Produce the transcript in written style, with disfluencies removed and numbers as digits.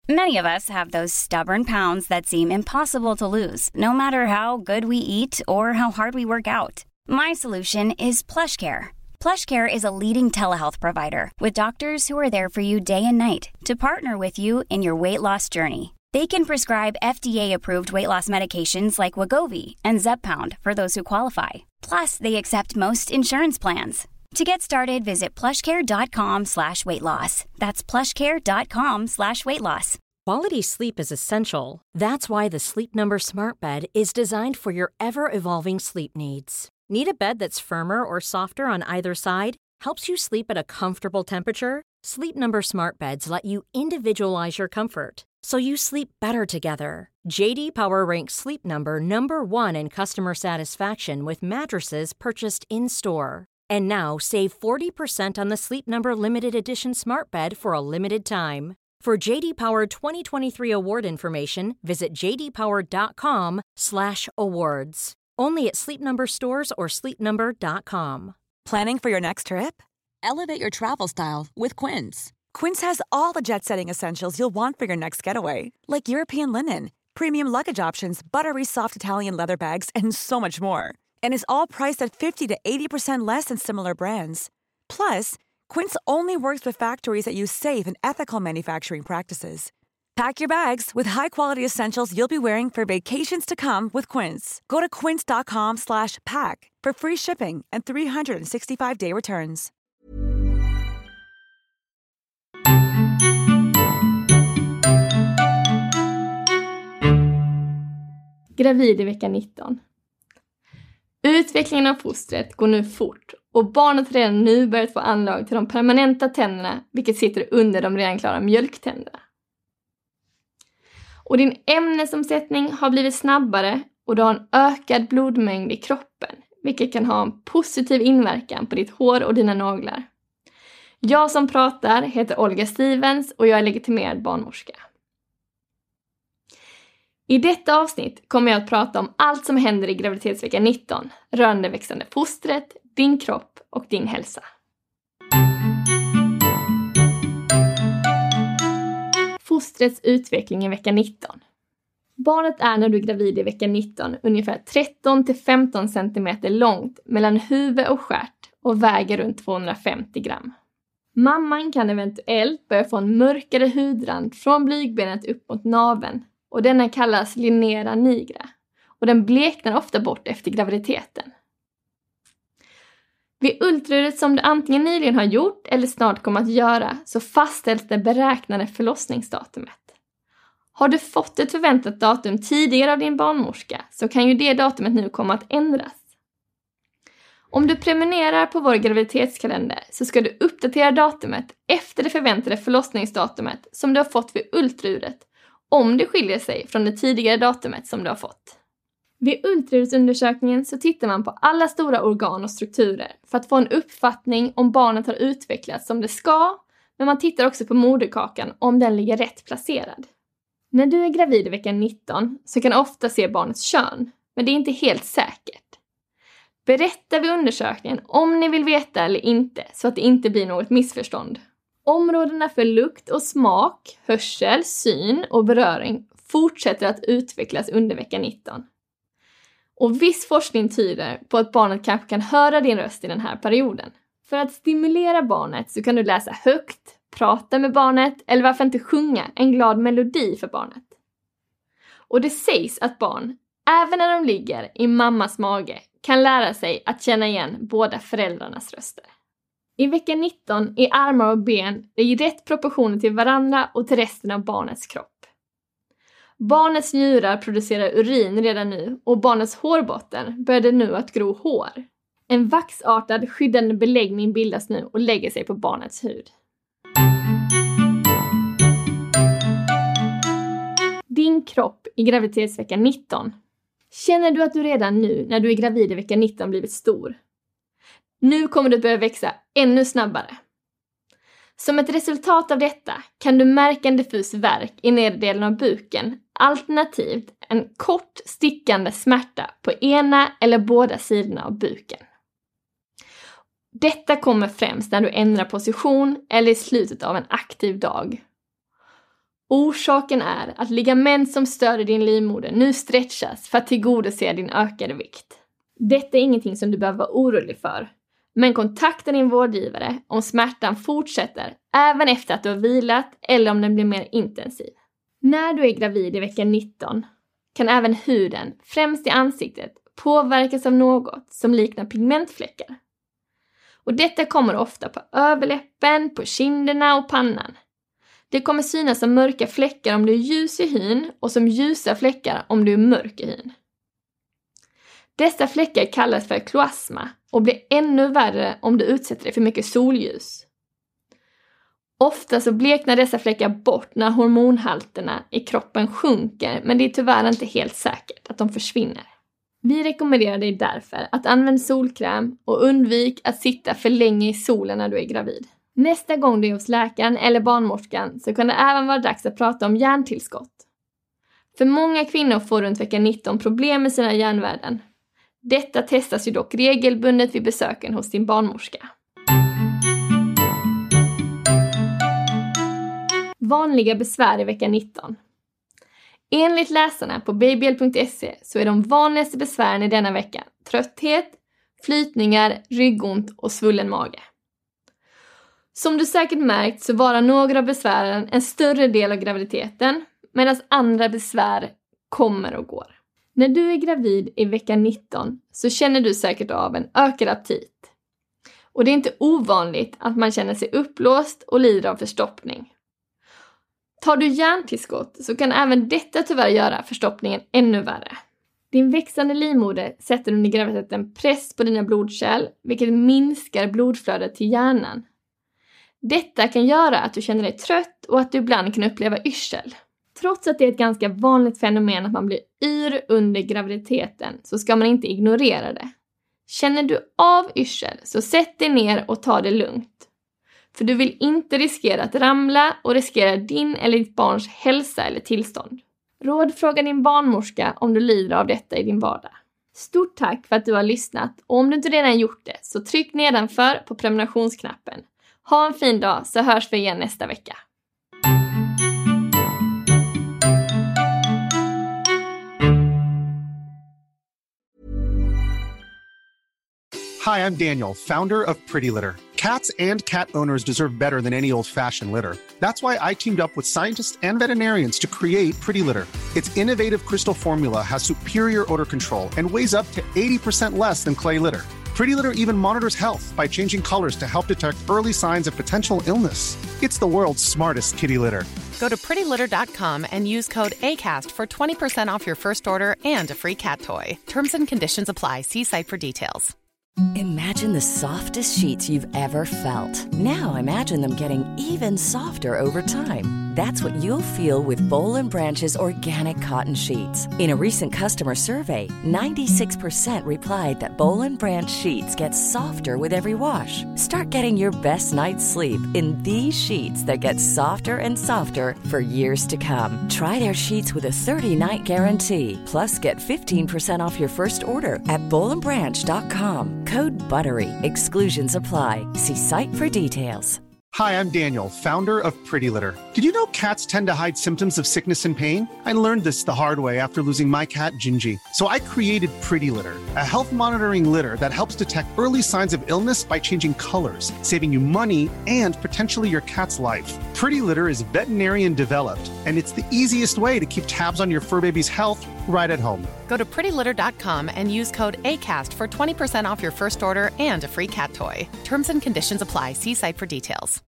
Many of us have those stubborn pounds that seem impossible to lose, no matter how good we eat or how hard we work out. My solution is PlushCare. PlushCare is a leading telehealth provider with doctors who are there for you day and night to partner with you in your weight loss journey. They can prescribe FDA-approved weight loss medications like Wegovy and Zepbound for those who qualify. Plus, they accept most insurance plans. To get started, visit plushcare.com/weightloss. That's plushcare.com/weightloss. Quality sleep is essential. That's why the Sleep Number Smart Bed is designed for your ever-evolving sleep needs. Need a bed that's firmer or softer on either side? Helps you sleep at a comfortable temperature? Sleep Number Smart Beds let you individualize your comfort, so you sleep better together. JD Power ranks Sleep Number #1 in customer satisfaction with mattresses purchased in-store. And now, save 40% on the Sleep Number Limited Edition Smart Bed for a limited time. For JD Power 2023 award information, visit jdpower.com/awards. Only at Sleep Number stores or sleepnumber.com. Planning for your next trip? Elevate your travel style with Quince. Quince has all the jet-setting essentials you'll want for your next getaway, like European linen, premium luggage options, buttery soft Italian leather bags, and so much more. And is all priced at 50 to 80% less than similar brands. Plus, Quince only works with factories that use safe and ethical manufacturing practices. Pack your bags with high-quality essentials you'll be wearing for vacations to come with Quince. Go to quince.com/pack for free shipping and 365-day returns. Gravid i vecka 19. Utvecklingen av fostret går nu fort och barnet redan nu börjat få anlag till de permanenta tänderna, vilket sitter under de redan klara mjölktänderna. Och din ämnesomsättning har blivit snabbare och du har en ökad blodmängd i kroppen, vilket kan ha en positiv inverkan på ditt hår och dina naglar. Jag som pratar heter Olga Stevens och jag är legitimerad barnmorska. I detta avsnitt kommer jag att prata om allt som händer i graviditetsvecka 19 rörande växande fostret, din kropp och din hälsa. Fostrets utveckling i vecka 19. Barnet är när du är gravid i vecka 19 ungefär 13-15 cm långt mellan huvud och stjärt och väger runt 250 gram. Mamman kan eventuellt börja få en mörkare hudrand från blygbenet upp mot naveln. Och denna kallas linera nigra. Och den bleknar ofta bort efter graviditeten. Vid ultraljudet som du antingen nyligen har gjort eller snart kommer att göra så fastställs det beräknade förlossningsdatumet. Har du fått ett förväntat datum tidigare av din barnmorska så kan ju det datumet nu komma att ändras. Om du prenumererar på vår graviditetskalender så ska du uppdatera datumet efter det förväntade förlossningsdatumet som du har fått vid ultraljudet om det skiljer sig från det tidigare datumet som du har fått. Vid ultraljudsundersökningen så tittar man på alla stora organ och strukturer för att få en uppfattning om barnet har utvecklats som det ska, men man tittar också på moderkakan om den ligger rätt placerad. När du är gravid i vecka 19 så kan du ofta se barnets kön, men det är inte helt säkert. Berätta vid undersökningen om ni vill veta eller inte så att det inte blir något missförstånd. Områdena för lukt och smak, hörsel, syn och beröring fortsätter att utvecklas under vecka 19. Och viss forskning tyder på att barnet kanske kan höra din röst i den här perioden. För att stimulera barnet så kan du läsa högt, prata med barnet eller varför inte sjunga en glad melodi för barnet. Och det sägs att barn, även när de ligger i mammas mage, kan lära sig att känna igen båda föräldrarnas röster. I vecka 19 är armar och ben i rätt proportioner till varandra och till resten av barnets kropp. Barnets njurar producerar urin redan nu och barnets hårbotten började nu att gro hår. En vaxartad skyddande beläggning bildas nu och lägger sig på barnets hud. Din kropp i graviditetsvecka 19. Känner du att du redan nu när du är gravid i vecka 19 blivit stor? Nu kommer du börja växa ännu snabbare. Som ett resultat av detta kan du märka en diffus värk i nedre delen av buken, alternativt en kort stickande smärta på ena eller båda sidorna av buken. Detta kommer främst när du ändrar position eller i slutet av en aktiv dag. Orsaken är att ligament som stör din livmoder nu stretchas för att tillgodose din ökade vikt. Detta är ingenting som du behöver vara orolig för. Men kontakta din vårdgivare om smärtan fortsätter även efter att du har vilat eller om den blir mer intensiv. När du är gravid i vecka 19 kan även huden, främst i ansiktet, påverkas av något som liknar pigmentfläckar. Och detta kommer ofta på överläppen, på kinderna och pannan. Det kommer synas som mörka fläckar om du är ljus i hyn och som ljusa fläckar om du är mörk i hyn. Dessa fläckar kallas för kloasma och blir ännu värre om du utsätter dig för mycket solljus. Ofta så bleknar dessa fläckar bort när hormonhalterna i kroppen sjunker, men det är tyvärr inte helt säkert att de försvinner. Vi rekommenderar dig därför att använda solkräm och undvik att sitta för länge i solen när du är gravid. Nästa gång du är hos läkaren eller barnmorskan så kan det även vara dags att prata om järntillskott. För många kvinnor får runt vecka 19 problem med sina järnvärden. Detta testas ju dock regelbundet vid besöken hos din barnmorska. Vanliga besvär i vecka 19. Enligt läsarna på babyl.se så är de vanligaste besvären i denna vecka trötthet, flytningar, ryggont och svullen mage. Som du säkert märkt så varar några av besvären en större del av graviditeten medan andra besvär kommer och går. När du är gravid i vecka 19 så känner du säkert av en ökad aptit. Och det är inte ovanligt att man känner sig uppblåst och lider av förstoppning. Tar du järntillskott så kan även detta tyvärr göra förstoppningen ännu värre. Din växande livmoder sätter under graviditeten press på dina blodkärl, vilket minskar blodflödet till hjärnan. Detta kan göra att du känner dig trött och att du ibland kan uppleva yrsel. Trots att det är ett ganska vanligt fenomen att man blir yr under graviditeten så ska man inte ignorera det. Känner du av yrsel så sätt dig ner och ta det lugnt. För du vill inte riskera att ramla och riskera din eller ditt barns hälsa eller tillstånd. Rådfråga din barnmorska om du lider av detta i din vardag. Stort tack för att du har lyssnat och om du inte redan gjort det så tryck nedanför på prenumerationsknappen. Ha en fin dag så hörs vi igen nästa vecka. Hi, I'm Daniel, founder of Pretty Litter. Cats and cat owners deserve better than any old-fashioned litter. That's why I teamed up with scientists and veterinarians to create Pretty Litter. Its innovative crystal formula has superior odor control and weighs up to 80% less than clay litter. Pretty Litter even monitors health by changing colors to help detect early signs of potential illness. It's the world's smartest kitty litter. Go to prettylitter.com and use code ACAST for 20% off your first order and a free cat toy. Terms and conditions apply. See site for details. Imagine the softest sheets you've ever felt. Now imagine them getting even softer over time. That's what you'll feel with Boll & Branch's organic cotton sheets. In a recent customer survey, 96% replied that Boll & Branch sheets get softer with every wash. Start getting your best night's sleep in these sheets that get softer and softer for years to come. Try their sheets with a 30-night guarantee. Plus, get 15% off your first order at bollandbranch.com. Code BUTTERY. Exclusions apply. See site for details. Hi, I'm Daniel, founder of Pretty Litter. Did you know cats tend to hide symptoms of sickness and pain? I learned this the hard way after losing my cat, Gingy. So I created Pretty Litter, a health monitoring litter that helps detect early signs of illness by changing colors, saving you money and potentially your cat's life. Pretty Litter is veterinarian developed, and it's the easiest way to keep tabs on your fur baby's health right at home. Go to prettylitter.com and use code ACAST for 20% off your first order and a free cat toy. Terms and conditions apply. See site for details.